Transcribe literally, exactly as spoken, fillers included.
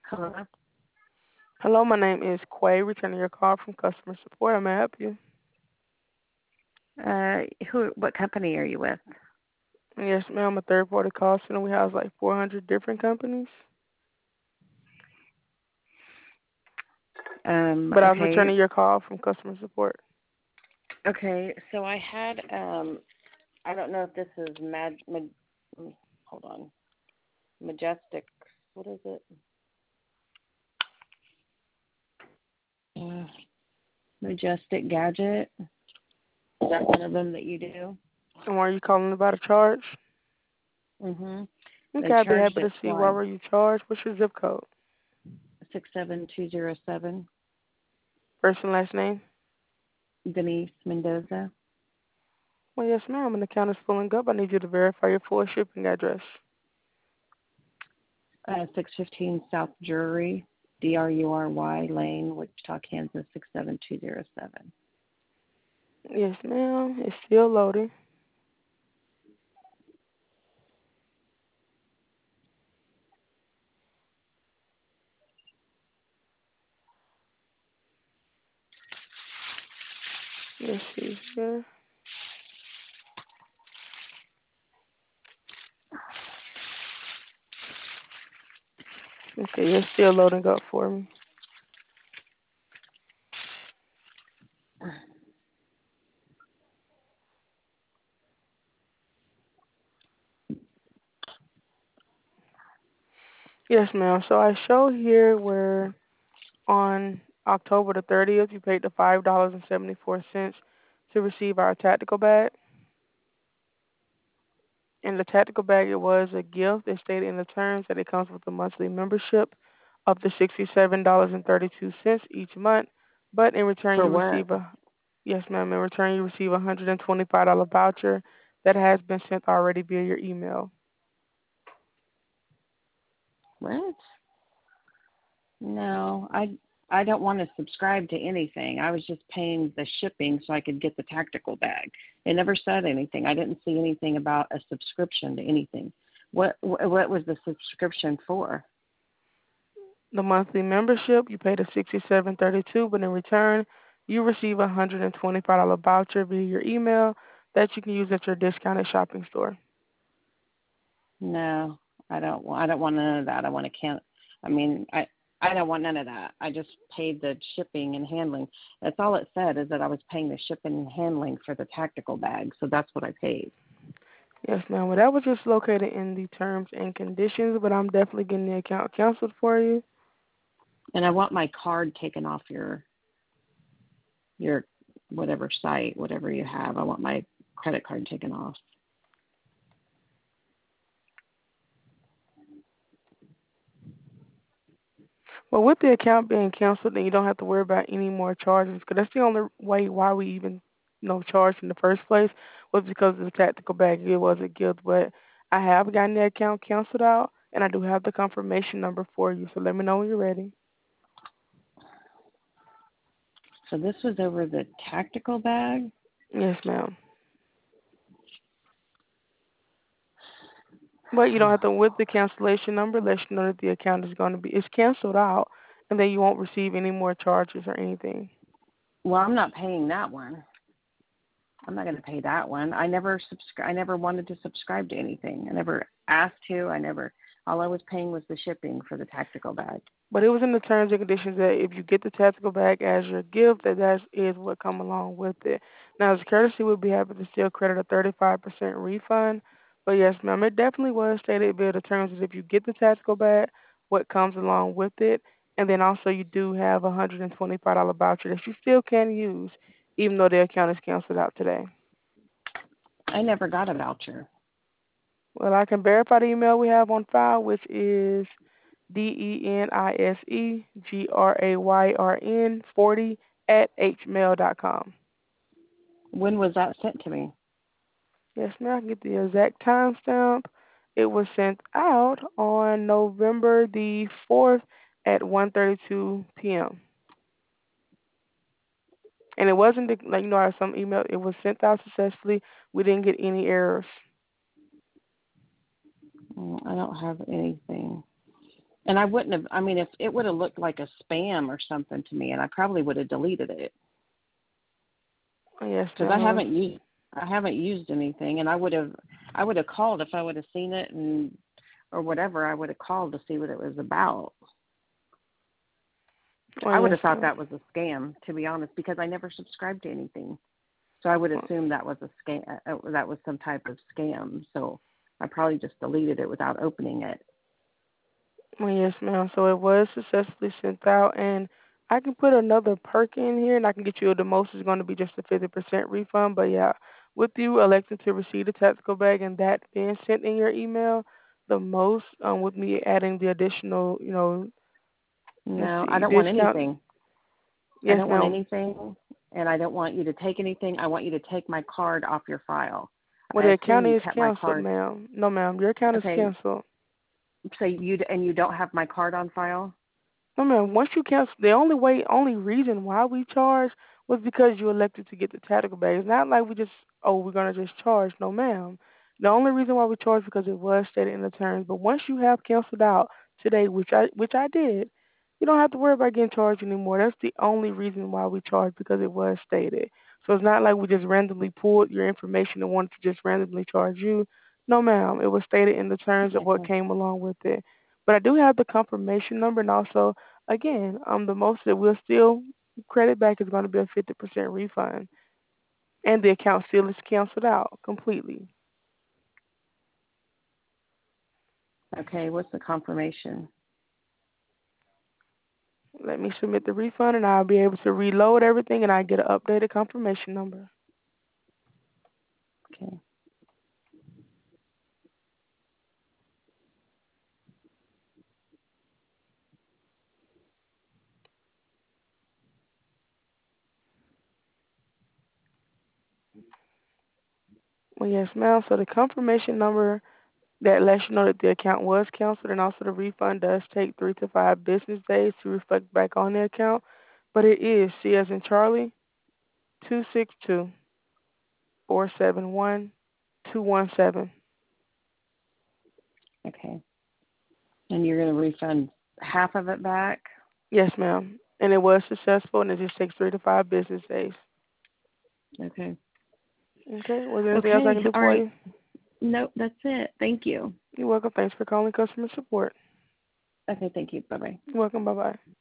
Hello. Hello, my name is Quay, returning your call from customer support. How may I help you? Uh, who? What company are you with? Yes, ma'am, a third party call center. We have like four hundred different companies. Um, But I was okay. returning your call from customer support. Okay. So I had um, I don't know if this is Mag. Mag mm, hold on. Majestic. What is it? Uh, Majestic Gadget. Is that one of them that you do? And why are you calling about a charge? Mhm. Okay, They I'd be charged happy to it see why twice. were you charged. What's your zip code? Six seven two zero seven. First and last name? Denise Mendoza. Well, yes, ma'am. An account is pulling up. I need you to verify your full shipping address. Uh, six fifteen South Drury, D R U R Y Lane, Wichita, Kansas six seven two zero seven. Yes, ma'am. It's still loading. Let's see here. Okay, it's still loading up for me. Yes, ma'am. So I show here where on October the thirtieth, you paid the five dollars and seventy-four cents to receive our tactical bag. In the tactical bag, it was a gift. It stated in the terms that it comes with a monthly membership of the sixty-seven dollars and thirty-two cents each month. But in return, For you what? receive a yes, ma'am. In return, you receive a one hundred twenty-five dollars voucher that has been sent already via your email. What? No, I I don't want to subscribe to anything. I was just paying the shipping so I could get the tactical bag. It never said anything. I didn't see anything about a subscription to anything. What what what was the subscription for? The monthly membership, you pay the sixty-seven thirty-two, but in return, you receive a one hundred twenty-five dollars voucher via your email that you can use at your discounted shopping store. No, I don't want I don't want none of that. I want to can I mean, I I don't want none of that. I just paid the shipping and handling. That's all it said is that I was paying the shipping and handling for the tactical bag. So that's what I paid. Yes, ma'am. Well, that was just located in the terms and conditions, but I'm definitely getting the account canceled for you. And I want my card taken off your your whatever site, whatever you have. I want my credit card taken off. Well, with the account being canceled, then you don't have to worry about any more charges because that's the only way why we even you know charged in the first place was because of the tactical bag. It was a gift, but I have gotten the account canceled out, and I do have the confirmation number for you. So let me know when you're ready. So this was over the tactical bag. Yes, ma'am. But you don't have to with the cancellation number let you know that the account is going to be it's canceled out, and then you won't receive any more charges or anything. Well, I'm not paying that one. I'm not going to pay that one. I never subscri- I never wanted to subscribe to anything. I never asked to. I never. All I was paying was the shipping for the tactical bag. But it was in the terms and conditions that if you get the tactical bag as your gift, that that is what come along with it. Now, as a courtesy, we'd be happy to still credit a thirty-five percent refund. But yes, ma'am, it definitely was stated via the terms that if you get the tactical bag, what comes along with it, and then also you do have a one hundred twenty-five dollars voucher that you still can use, even though the account is canceled out today. I never got a voucher. Well, I can verify the email we have on file, which is D E N I S E G R A Y R N forty at hmail dot com. When was that sent to me? Yes, ma'am. I can get the exact timestamp. It was sent out on November the fourth at one thirty-two p.m. And it wasn't the, like you know how some email it was sent out successfully. We didn't get any errors. Mm, I don't have anything. And I wouldn't have. I mean, if it would have looked like a spam or something to me, and I probably would have deleted it Yes, because I ma'am. It was, haven't used I haven't used anything, and I would have I would have called if I would have seen it and or whatever. I would have called to see what it was about. oh, I would yes, have thought ma'am. that was a scam, to be honest, because I never subscribed to anything. So I would assume that was a scam. Uh, that was some type of scam. So I probably just deleted it without opening it. Well, yes, ma'am. So it was successfully sent out, and I can put another perk in here, and I can get you the most is going to be just a fifty percent refund. But yeah, with you electing to receive the tactical bag and that being sent in your email, the most um, with me adding the additional, you know, let's No, I see, don't want discount. anything. I Yes, don't want ma'am. anything, and I don't want you to take anything. I want you to take my card off your file. Well, I the assume account you is kept my canceled, card. ma'am. No, ma'am. Your account is Okay, canceled. so you and you don't have my card on file. No, ma'am. Once you cancel, the only way, only reason why we charge was because you elected to get the tactical bag. It's not like we just, oh, we're gonna just charge. No, ma'am. The only reason why we charge because it was stated in the terms. But once you have canceled out today, which I, which I did, you don't have to worry about getting charged anymore. That's the only reason why we charge because it was stated. So it's not like we just randomly pulled your information and wanted to just randomly charge you. No, ma'am. It was stated in the terms of what Okay. came along with it. But I do have the confirmation number and also again, um, the most that we'll still credit back is going to be a fifty percent refund, and the account still is canceled out completely. Okay. What's the confirmation? Let me submit the refund, and I'll be able to reload everything, and I get an updated confirmation number. Okay. Well, yes, ma'am. So the confirmation number that lets you know that the account was canceled, and also the refund does take three to five business days to reflect back on the account. But it is C as in Charlie two six two four seven one two one seven. Okay. And you're going to refund half of it back. Yes, ma'am. And it was successful, and it just takes three to five business days. Okay. Okay. Was there anything else I Okay. can do All for right. you? Nope. That's it. Thank you. You're welcome. Thanks for calling customer support. Okay. Thank you. Bye bye. You're welcome. Bye bye.